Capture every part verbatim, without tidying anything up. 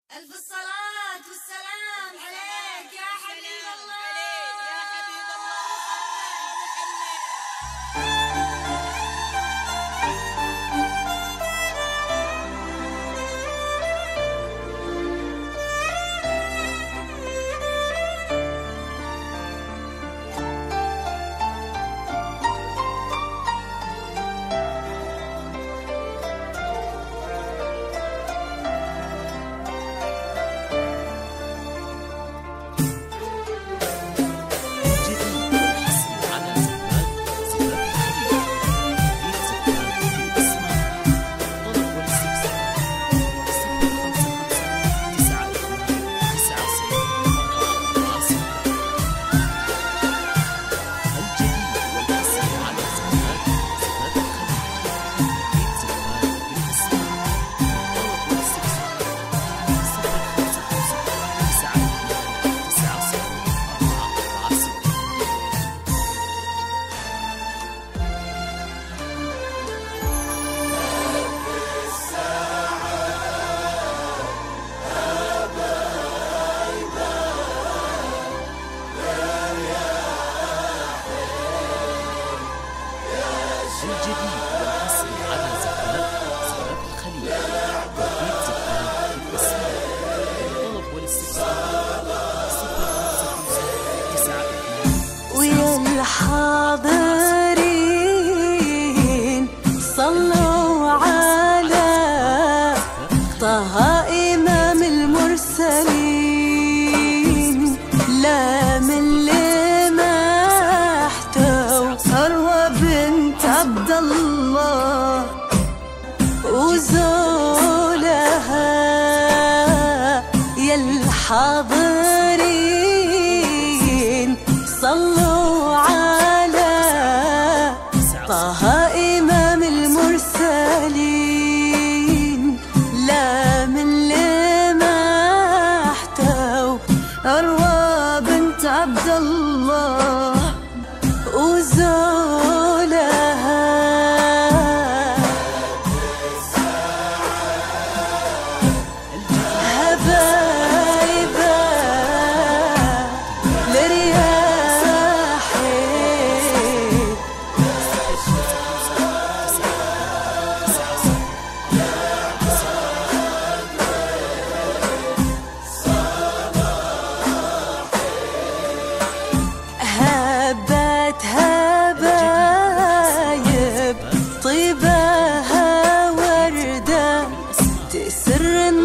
ألف الصلاة والسلام عليك يا حبيب الله. عليك يا حبيب الله محمد. الجديد والحصري على زفاف زفاف الخليل وبيت زفاف الإسلام. للطلب والاستفسار صفر خمسة خمسة تسعة اثنين. ويا الحاضرين صلوا على طه إمام المرسلين، لا من لمحته ثروة بنت عبد الله وزولها. يا الحاضرين صلوا على طه إمام المرسلين، لا من لمحته أروى بنت عبد الله وزولها. هبايبه لرياحي هبت هبايب طيبها وردة تسر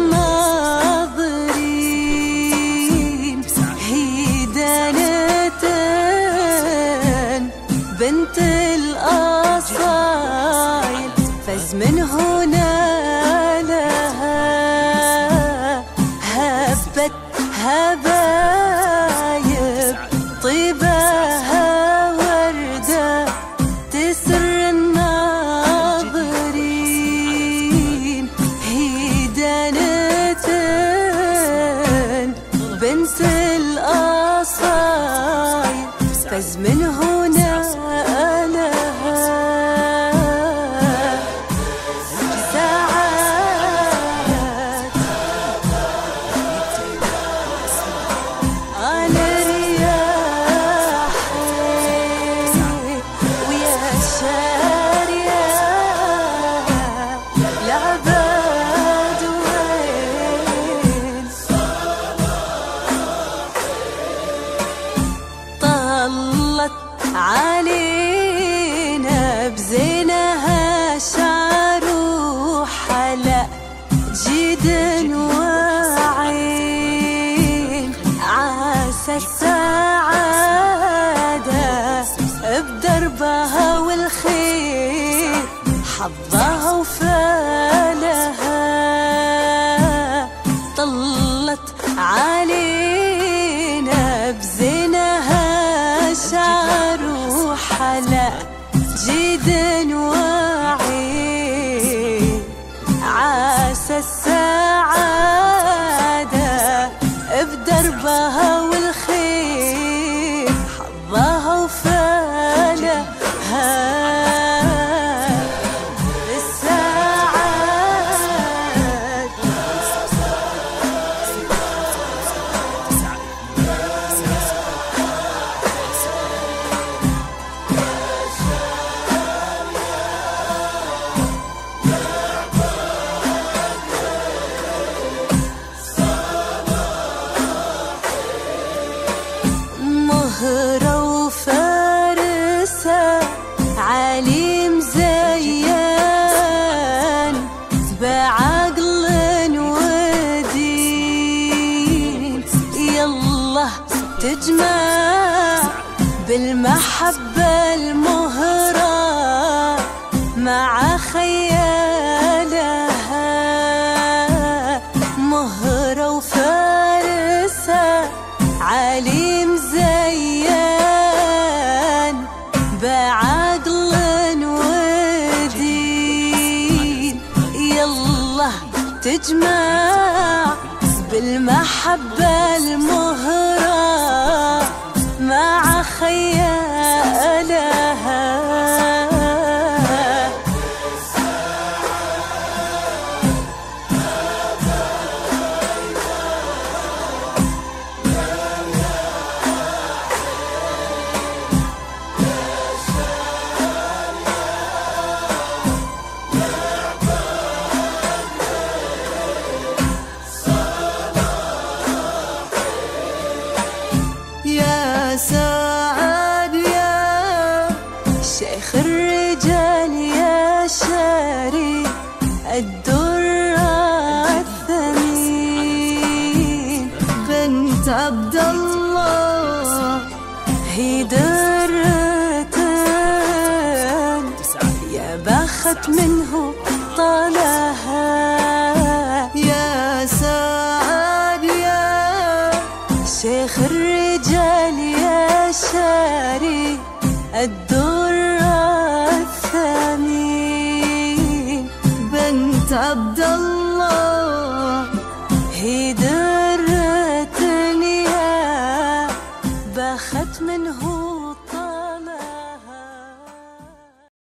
الناظرين. هي دانتن بنت الأصايل فاز من هنا لها. هبت هبايب طيبها وردة تسر الناظرين. هي دانتن بنت الأصايل فاز من هنا لها. ساعات على رياحي ويا شارية العباد وين طلت علينا بزينها شعر وحلا جد وعين. عسى السعادة بدربها والخير حظها وفالها. طلت علينا بزينها شعر وحلا جد وعين. عسى السعادة بدربها والخير حظها وفالها. تجمع بالمحبة المهرة مع خيالها، مهرة وفارسة علي مزين بعقل ودين. يلا تجمع بالمحبة المهرة مع خيالها. يا سعد يا شيخ الرجال يا شاري الدر الثمين، بنت عبد الله هي درتن يا بخت منه طلها. يا سعد يا شيخ الرجال يا شاري الدر الثمين، بنت عبد الله هي درتني يا بخت منه